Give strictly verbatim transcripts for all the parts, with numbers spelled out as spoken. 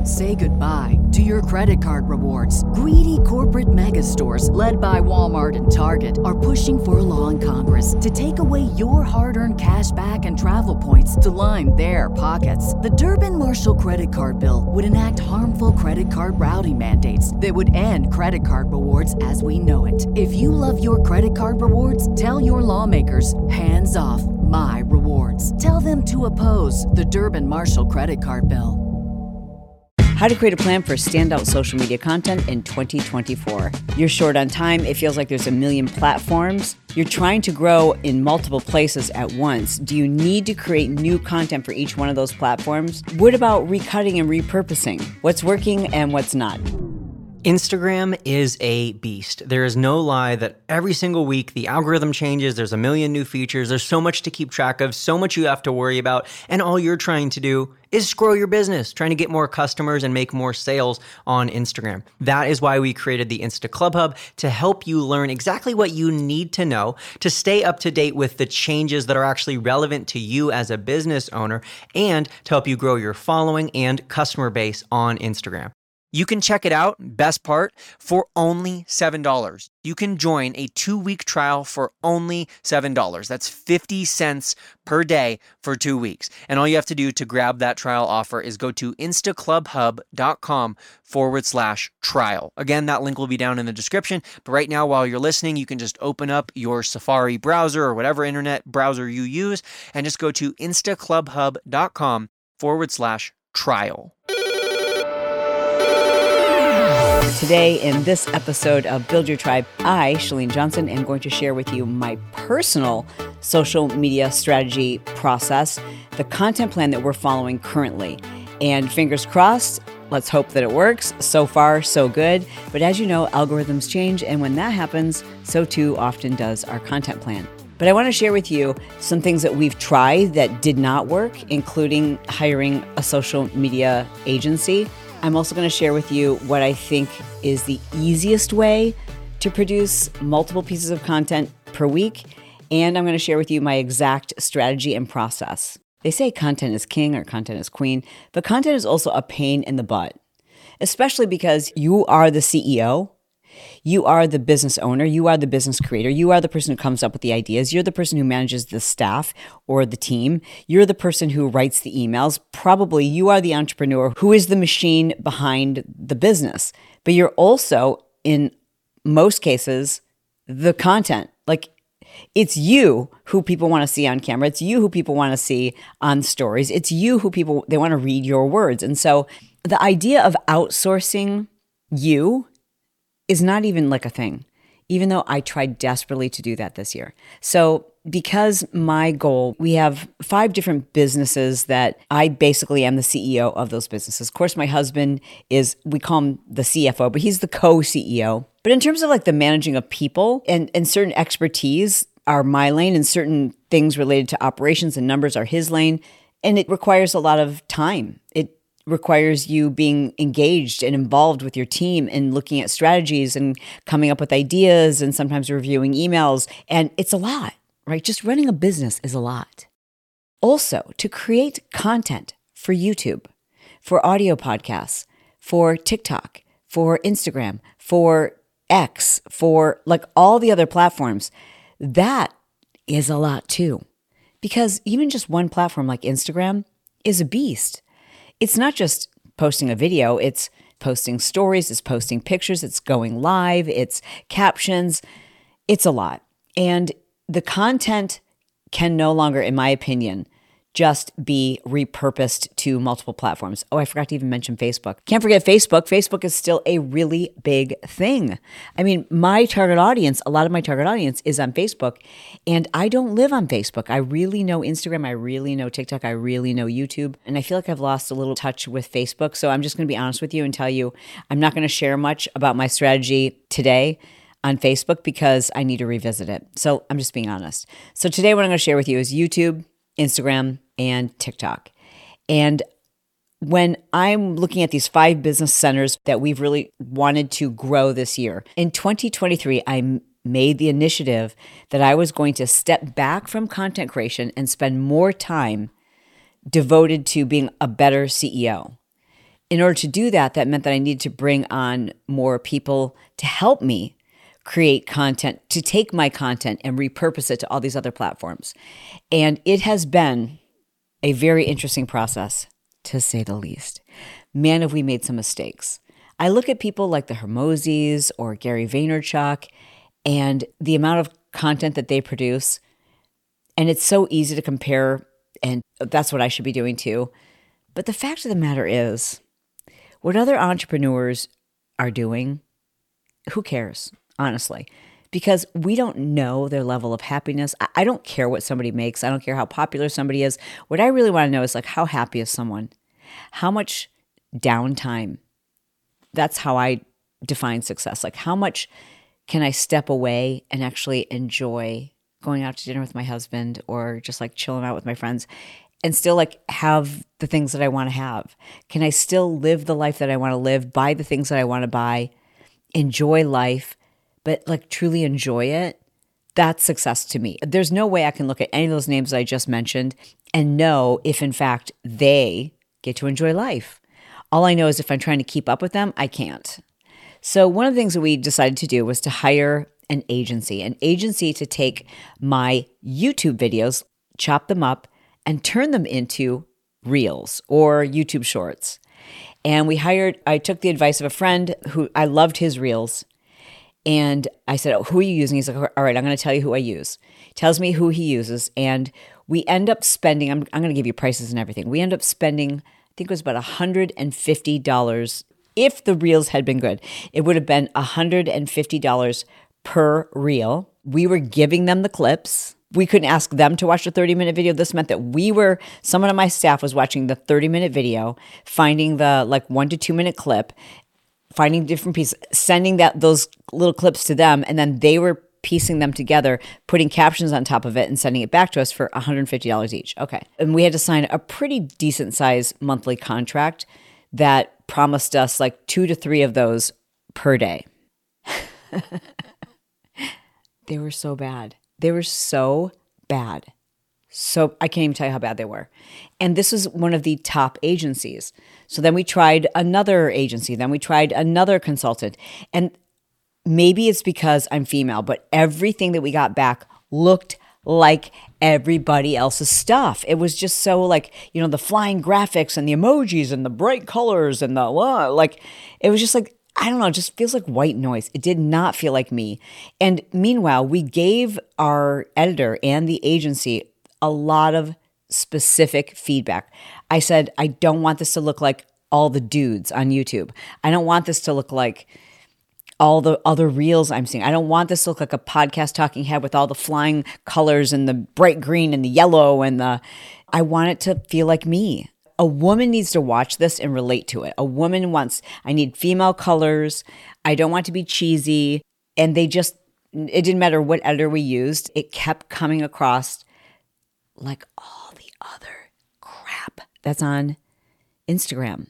Say goodbye to your credit card rewards. Greedy corporate mega stores, led by Walmart and Target, are pushing for a law in Congress to take away your hard-earned cash back and travel points to line their pockets. The Durbin-Marshall credit card bill would enact harmful credit card routing mandates that would end credit card rewards as we know it. If you love your credit card rewards, tell your lawmakers, hands off my rewards. Tell them to oppose the Durbin-Marshall credit card bill. How to create a plan for standout social media content in twenty twenty-four. You're short on time. It feels like there's a million platforms. You're trying to grow in multiple places at once. Do you need to create new content for each one of those platforms? What about recutting and repurposing? What's working and what's not? Instagram is a beast. There is no lie that every single week the algorithm changes, there's a million new features, there's so much to keep track of, so much you have to worry about, and all you're trying to do is grow your business, trying to get more customers and make more sales on Instagram. That is why we created the Insta Club Hub, to help you learn exactly what you need to know to stay up to date with the changes that are actually relevant to you as a business owner, and to help you grow your following and customer base on Instagram. You can check it out, best part, for only seven dollars. You can join a two-week trial for only seven dollars. That's fifty cents per day for two weeks. And all you have to do to grab that trial offer is go to instaclubhub.com forward slash trial. Again, that link will be down in the description. But right now, while you're listening, you can just open up your Safari browser or whatever internet browser you use and just go to instaclubhub.com forward slash trial. Today, in this episode of Build Your Tribe, I, Chalene Johnson, am going to share with you my personal social media strategy process, the content plan that we're following currently. And fingers crossed, let's hope that it works. So far, so good. But as you know, algorithms change, and when that happens, so too often does our content plan. But I want to share with you some things that we've tried that did not work, including hiring a social media agency. I'm also going to share with you what I think is the easiest way to produce multiple pieces of content per week. And I'm going to share with you my exact strategy and process. They say content is king or content is queen, but content is also a pain in the butt, especially because you are the C E O. You are the business owner. You are the business creator. You are the person who comes up with the ideas. You're the person who manages the staff or the team. You're the person who writes the emails. Probably you are the entrepreneur who is the machine behind the business. But you're also, in most cases, the content. Like, it's you who people want to see on camera. It's you who people want to see on stories. It's you who people, they want to read your words. And so the idea of outsourcing you is not even like a thing, even though I tried desperately to do that this year. So because my goal, we have five different businesses that I basically am the C E O of those businesses. Of course, my husband is, we call him the C F O, but he's the co-C E O. But in terms of like the managing of people and, and certain expertise are my lane, and certain things related to operations and numbers are his lane. And it requires a lot of time. It requires you being engaged and involved with your team and looking at strategies and coming up with ideas and sometimes reviewing emails. And it's a lot, right? Just running a business is a lot. Also, to create content for YouTube, for audio podcasts, for TikTok, for Instagram, for X, for like all the other platforms, that is a lot too. Because even just one platform like Instagram is a beast. It's not just posting a video, it's posting stories, it's posting pictures, it's going live, it's captions. It's a lot. And the content can no longer, in my opinion, just be repurposed to multiple platforms. Oh, I forgot to even mention Facebook. Can't forget Facebook. Facebook is still a really big thing. I mean, my target audience, a lot of my target audience is on Facebook, and I don't live on Facebook. I really know Instagram. I really know TikTok. I really know YouTube. And I feel like I've lost a little touch with Facebook. So I'm just going to be honest with you and tell you, I'm not going to share much about my strategy today on Facebook because I need to revisit it. So I'm just being honest. So today what I'm going to share with you is YouTube, Instagram, and TikTok. And when I'm looking at these five business centers that we've really wanted to grow this year, in twenty twenty-three, I made the initiative that I was going to step back from content creation and spend more time devoted to being a better C E O. In order to do that, that meant that I needed to bring on more people to help me create content, to take my content and repurpose it to all these other platforms. And it has been a very interesting process, to say the least. Man, have we made some mistakes. I look at people like the Hormozis or Gary Vaynerchuk and the amount of content that they produce, and it's so easy to compare, and that's what I should be doing too. But the fact of the matter is, what other entrepreneurs are doing, who cares? Honestly, because we don't know their level of happiness. I don't care what somebody makes. I don't care how popular somebody is. What I really want to know is like, how happy is someone? How much downtime? That's how I define success. Like, how much can I step away and actually enjoy going out to dinner with my husband or just like chilling out with my friends and still like have the things that I want to have? Can I still live the life that I want to live, buy the things that I want to buy, enjoy life, but like truly enjoy it? That's success to me. There's no way I can look at any of those names that I just mentioned and know if in fact they get to enjoy life. All I know is if I'm trying to keep up with them, I can't. So one of the things that we decided to do was to hire an agency, an agency to take my YouTube videos, chop them up, and turn them into Reels or YouTube Shorts. And we hired, I took the advice of a friend who I loved his Reels. And I said, oh, who are you using? He's like, all right, I'm going to tell you who I use. He tells me who he uses. And we end up spending, I'm, I'm going to give you prices and everything. We end up spending, I think it was about one hundred fifty dollars. If the Reels had been good, it would have been one hundred fifty dollars per Reel. We were giving them the clips. We couldn't ask them to watch a thirty minute video. This meant that we were, someone on my staff was watching the thirty minute video, finding the like one to two minute clip, finding different pieces, sending that those little clips to them, and then they were piecing them together, putting captions on top of it, and sending it back to us for one hundred fifty dollars each. Okay. And we had to sign a pretty decent size monthly contract that promised us like two to three of those per day. They were so bad. They were so bad. So I can't even tell you how bad they were. And this was one of the top agencies. So then we tried another agency. Then we tried another consultant. And maybe it's because I'm female, but everything that we got back looked like everybody else's stuff. It was just so like, you know, the flying graphics and the emojis and the bright colors and the, uh, like, it was just like, I don't know, it just feels like white noise. It did not feel like me. And meanwhile, we gave our editor and the agency a lot of specific feedback. I said, I don't want this to look like all the dudes on YouTube. I don't want this to look like all the other Reels I'm seeing. I don't want this to look like a podcast talking head with all the flying colors and the bright green and the yellow and the, I want it to feel like me. A woman needs to watch this and relate to it. A woman wants, I need female colors. I don't want to be cheesy. And they just, it didn't matter what editor we used. It kept coming across like all the other crap that's on Instagram.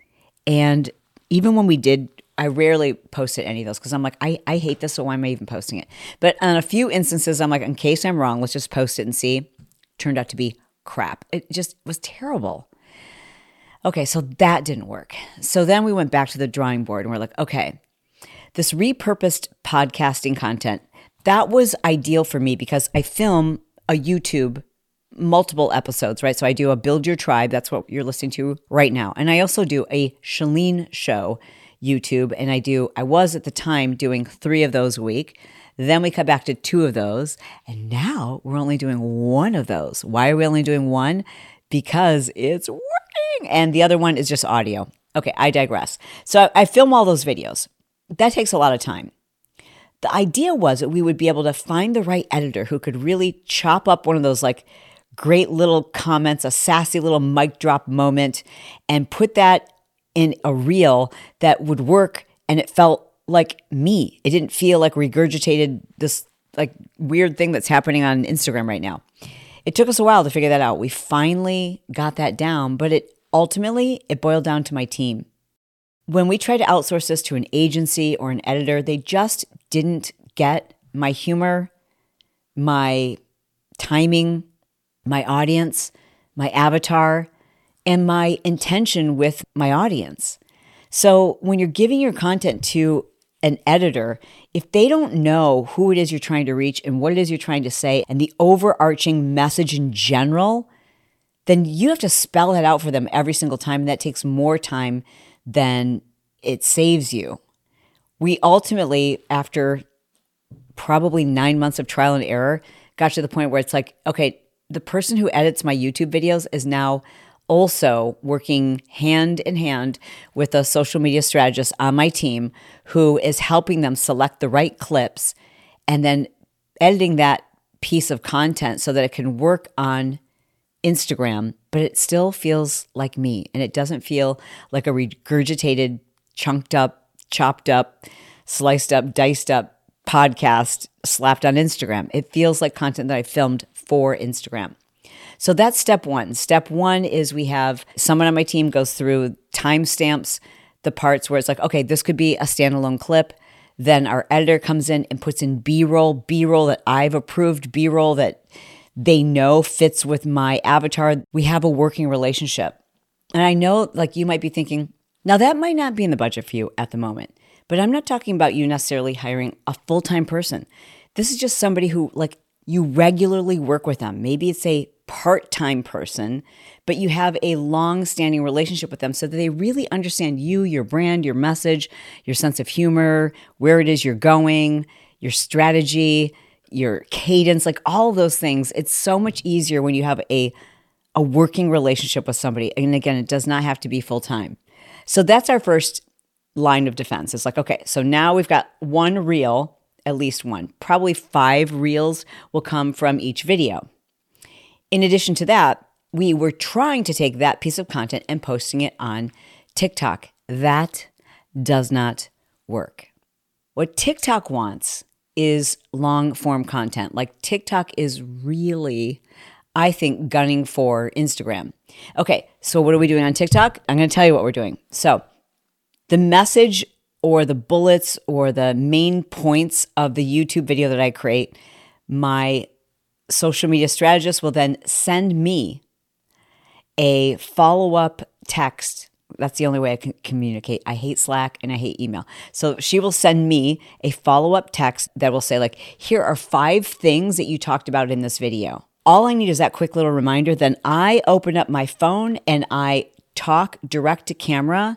And even when we did, I rarely posted any of those because I'm like, I, I hate this, so why am I even posting it? But on a few instances, I'm like, in case I'm wrong, let's just post it and see. Turned out to be crap. It just was terrible. Okay, so that didn't work. So then we went back to the drawing board and we're like, okay, this repurposed podcasting content, that was ideal for me because I film a YouTube multiple episodes, right? So I do a Build Your Tribe. That's what you're listening to right now. And I also do a Chalene Show YouTube. And I do, I was at the time doing three of those a week. Then we cut back to two of those. And now we're only doing one of those. Why are we only doing one? Because it's working. And the other one is just audio. Okay, I digress. So I film all those videos. That takes a lot of time. The idea was that we would be able to find the right editor who could really chop up one of those like great little comments, a sassy little mic drop moment, and put that in a reel that would work. And it felt like me. It didn't feel like regurgitated this like weird thing that's happening on Instagram right now. It took us a while to figure that out. We finally got that down, but it ultimately, it boiled down to my team. When we tried to outsource this to an agency or an editor, they just didn't get my humor, my timing, my audience, my avatar. and my intention with my audience. So when you're giving your content to an editor, if they don't know who it is you're trying to reach and what it is you're trying to say and the overarching message in general, then you have to spell it out for them every single time. And that takes more time than it saves you. We ultimately, after probably nine months of trial and error, got to the point where it's like, okay, the person who edits my YouTube videos is now also working hand in hand with a social media strategist on my team who is helping them select the right clips and then editing that piece of content so that it can work on Instagram, but it still feels like me. And it doesn't feel like a regurgitated, chunked up, chopped up, sliced up, diced up podcast slapped on Instagram. It feels like content that I filmed for Instagram. So that's step one. Step one is we have someone on my team goes through timestamps, the parts where it's like, okay, this could be a standalone clip. Then our editor comes in and puts in B-roll, B-roll that I've approved, B-roll that they know fits with my avatar. We have a working relationship. And I know like you might be thinking, now that might not be in the budget for you at the moment, but I'm not talking about you necessarily hiring a full-time person. This is just somebody who like you regularly work with them. Maybe it's a part-time person, but you have a long-standing relationship with them so that they really understand you, your brand, your message, your sense of humor, where it is you're going, your strategy, your cadence, like all of those things. It's so much easier when you have a, a working relationship with somebody. And again, it does not have to be full-time. So that's our first line of defense. It's like, okay, so now we've got one reel, at least one, probably five reels will come from each video. In addition to that, we were trying to take that piece of content and posting it on TikTok. That does not work. What TikTok wants is long form content. Like TikTok is really, I think, gunning for Instagram. Okay, so what are we doing on TikTok? I'm going to tell you what we're doing. So the message or the bullets or the main points of the YouTube video that I create, my social media strategist will then send me a follow-up text. That's the only way I can communicate. I hate Slack and I hate email. So she will send me a follow-up text that will say like, here are five things that you talked about in this video. All I need is that quick little reminder. Then I open up my phone and I talk direct to camera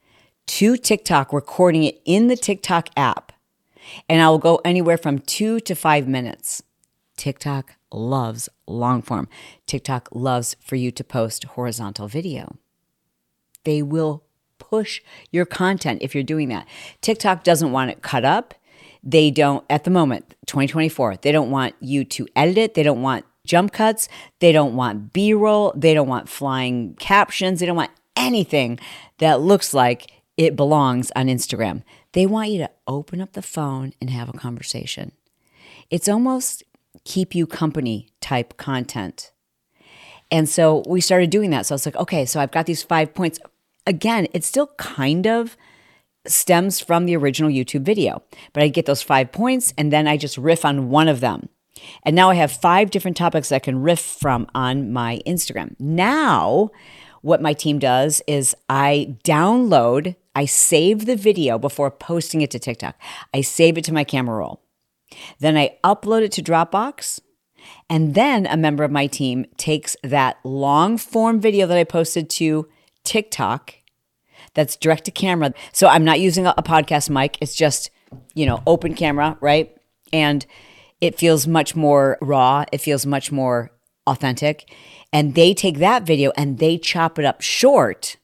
to TikTok, recording it in the TikTok app. And I will go anywhere from two to five minutes. TikTok loves long form. TikTok loves for you to post horizontal video. They will push your content if you're doing that. TikTok doesn't want it cut up. They don't, at the moment, twenty twenty-four, they don't want you to edit it. They don't want jump cuts. They don't want B-roll. They don't want flying captions. They don't want anything that looks like it belongs on Instagram. They want you to open up the phone and have a conversation. It's almost keep you company type content. And so we started doing that. So it's like, okay, so I've got these five points. Again, it still kind of stems from the original YouTube video, but I get those five points and then I just riff on one of them. And now I have five different topics that I can riff from on my Instagram. Now, what my team does is I download, I save the video before posting it to TikTok. I save it to my camera roll. Then I upload it to Dropbox. And then a member of my team takes that long form video that I posted to TikTok that's direct to camera. So I'm not using a, a podcast mic. It's just, you know, open camera, right? And it feels much more raw. It feels much more authentic. And they take that video and they chop it up short,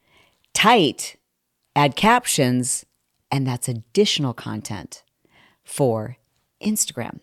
tight, add captions, and that's additional content for Instagram.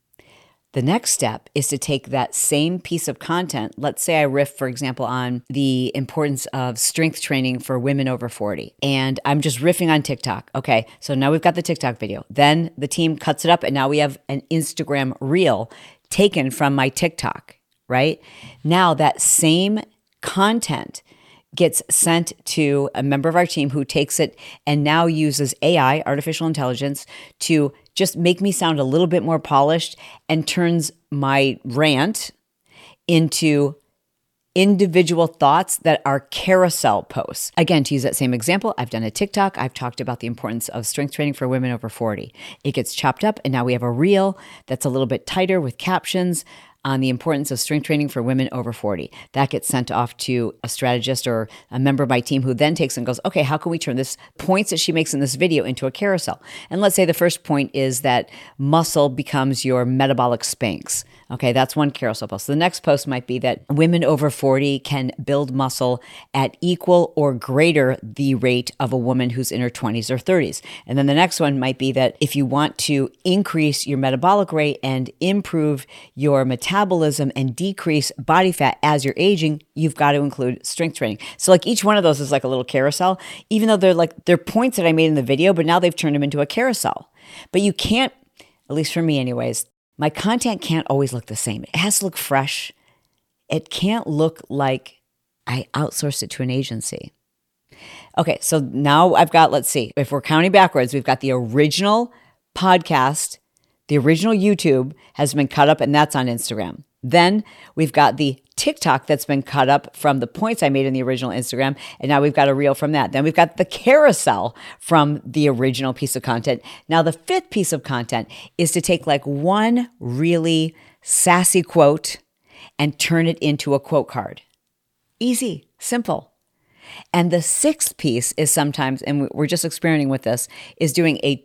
The next step is to take that same piece of content. Let's say I riff, for example, on the importance of strength training for women over forty. And I'm just riffing on TikTok. Okay, so now we've got the TikTok video. Then the team cuts it up and now we have an Instagram reel taken from my TikTok, right? Now that same content gets sent to a member of our team who takes it and now uses A I, artificial intelligence, to just make me sound a little bit more polished and turns my rant into individual thoughts that are carousel posts. Again, to use that same example, I've done a TikTok. I've talked about the importance of strength training for women over forty. It gets chopped up, and now we have a reel that's a little bit tighter with captions on the importance of strength training for women over forty. That gets sent off to a strategist or a member of my team who then takes and goes, okay, how can we turn this points that she makes in this video into a carousel? And let's say the first point is that muscle becomes your metabolic Spanx. Okay, that's one carousel post. The next post might be that women over forty can build muscle at equal or greater the rate of a woman who's in her twenties or thirties. And then the next one might be that if you want to increase your metabolic rate and improve your metabolism and decrease body fat as you're aging, you've got to include strength training. So like each one of those is like a little carousel, even though they're like, they're points that I made in the video, but now they've turned them into a carousel. But you can't, at least for me anyways, my content can't always look the same. It has to look fresh. It can't look like I outsourced it to an agency. Okay, so now I've got, let's see, if we're counting backwards, we've got the original podcast, the original YouTube has been cut up, and that's on Instagram. Then we've got the TikTok that's been cut up from the points I made in the original Instagram, and now we've got a reel from that. Then we've got the carousel from the original piece of content. Now the fifth piece of content is to take like one really sassy quote and turn it into a quote card. Easy, simple. And the sixth piece is sometimes, and we're just experimenting with this, is doing a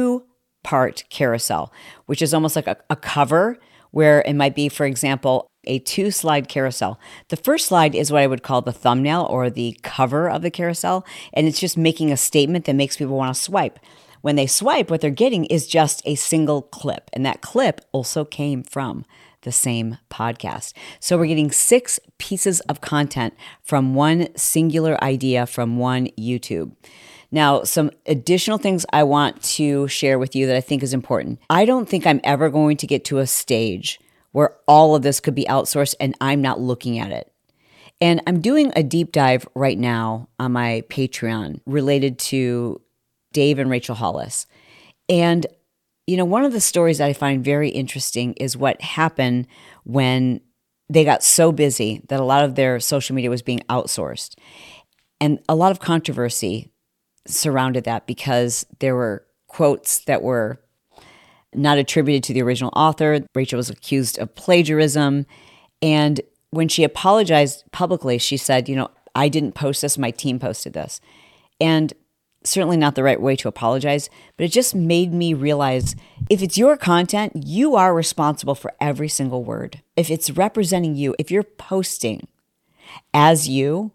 two-part carousel, which is almost like a, a cover where it might be, for example, a two-slide carousel. The first slide is what I would call the thumbnail or the cover of the carousel, and it's just making a statement that makes people want to swipe. When they swipe, what they're getting is just a single clip, and that clip also came from the same podcast. So we're getting six pieces of content from one singular idea from one YouTube. Now, some additional things I want to share with you that I think is important. I don't think I'm ever going to get to a stage where all of this could be outsourced and I'm not looking at it. And I'm doing a deep dive right now on my Patreon related to Dave and Rachel Hollis. And, you know, one of the stories that I find very interesting is what happened when they got so busy that a lot of their social media was being outsourced. And a lot of controversy surrounded that because there were quotes that were not attributed to the original author. Rachel was accused of plagiarism. And when she apologized publicly, she said, you know, I didn't post this, my team posted this. And certainly not the right way to apologize, but it just made me realize if it's your content, you are responsible for every single word. If it's representing you, if you're posting as you,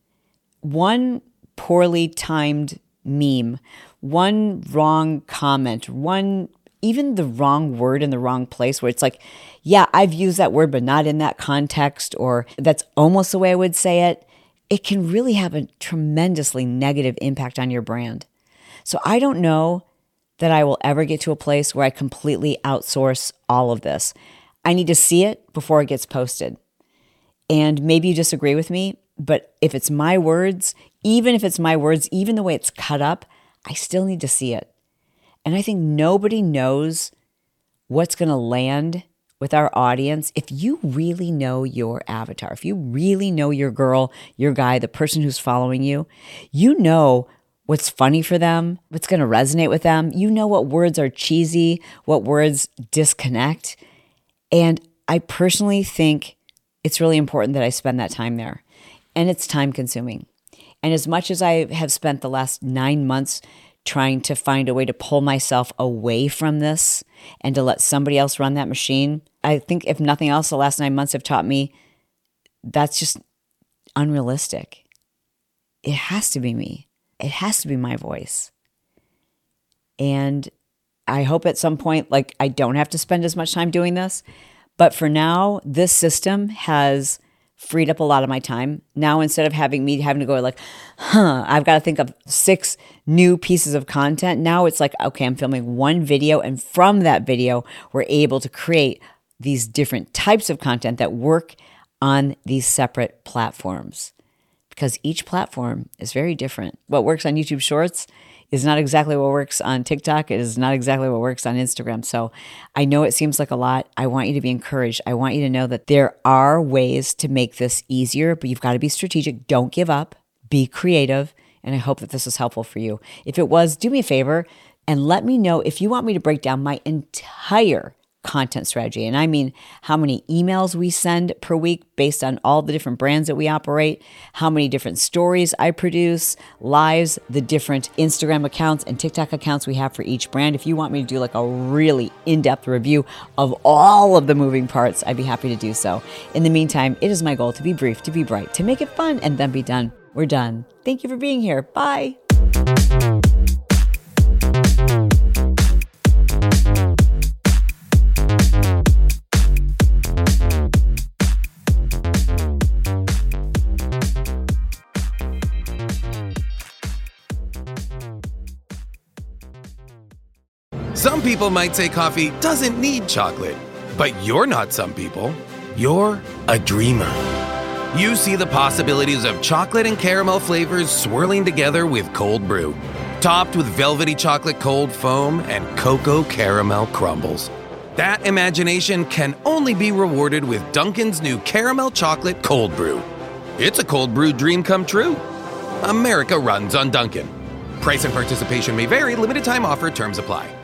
one poorly timed meme, one wrong comment, one even the wrong word in the wrong place where it's like, yeah, I've used that word, but not in that context, or that's almost the way I would say it, it can really have a tremendously negative impact on your brand. So I don't know that I will ever get to a place where I completely outsource all of this. I need to see it before it gets posted. And maybe you disagree with me, but if it's my words, even if it's my words, even the way it's cut up, I still need to see it. And I think nobody knows what's going to land with our audience. If you really know your avatar, if you really know your girl, your guy, the person who's following you, you know what's funny for them, what's going to resonate with them. You know what words are cheesy, what words disconnect. And I personally think it's really important that I spend that time there. And it's time consuming. And as much as I have spent the last nine months trying to find a way to pull myself away from this and to let somebody else run that machine, I think if nothing else, the last nine months have taught me that's just unrealistic. It has to be me. It has to be my voice. And I hope at some point, like, I don't have to spend as much time doing this. But for now, this system has freed up a lot of my time. Now, instead of having me having to go like, huh, I've got to think of six new pieces of content. Now it's like, okay, I'm filming one video. And from that video, we're able to create these different types of content that work on these separate platforms. because each platform is very different. What works on YouTube Shorts is not exactly what works on TikTok. It is not exactly what works on Instagram. So I know it seems like a lot. I want you to be encouraged. I want you to know that there are ways to make this easier, but you've got to be strategic. Don't give up. Be creative. And I hope that this was helpful for you. If it was, do me a favor and let me know if you want me to break down my entire content strategy. And I mean how many emails we send per week based on all the different brands that we operate, how many different stories I produce, lives, the different Instagram accounts and TikTok accounts we have for each brand. If you want me to do like a really in-depth review of all of the moving parts, I'd be happy to do so. In the meantime, it is my goal to be brief, to be bright, to make it fun, and then be done. We're done. Thank you for being here. Bye. Some people might say coffee doesn't need chocolate, but you're not some people. You're a dreamer. You see the possibilities of chocolate and caramel flavors swirling together with cold brew, topped with velvety chocolate cold foam and cocoa caramel crumbles. That imagination can only be rewarded with Dunkin's new caramel chocolate cold brew. It's a cold brew dream come true. America runs on Dunkin'. Price and participation may vary. Limited time offer. Terms apply.